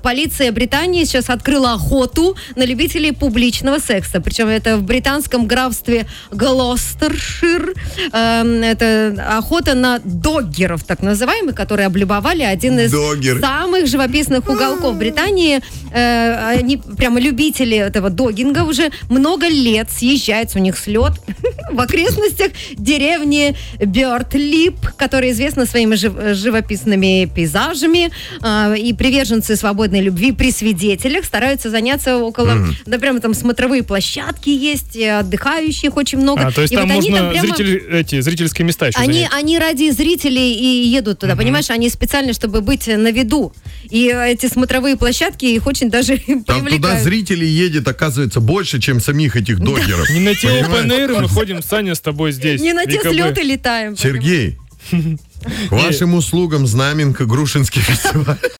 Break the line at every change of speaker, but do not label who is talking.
полиция Британии сейчас открыла охоту на любителей публичного секса. Причем это в британском графстве Глостершир. Это охота на доггеров, так называемых, которые облюбовали один из самых живописных уголков Британии. Они прямо любители этого доггинга уже много лет съезжаются, у них слет в окрестностях деревни Бёрдлип, которая известна своими живописными пейзажами, и приверженцы свободной любви при свидетелях стараются заняться около, да прямо там смотровые площадки есть, отдыхающих очень много.
То есть
и
там
вот
можно
прямо...
зрительские места еще занять.
Они ради зрителей и едут туда, понимаешь? Они специально, чтобы быть на виду. И эти смотровые площадки их очень даже привлекают.
Туда зрителей едет, оказывается, больше, чем самих этих доггеров.
Не на те open-air мы ходим, Саня, с тобой здесь.
Не на те слеты летаем.
Сергей, к вашим услугам Знаменка, Грушинский фестиваль.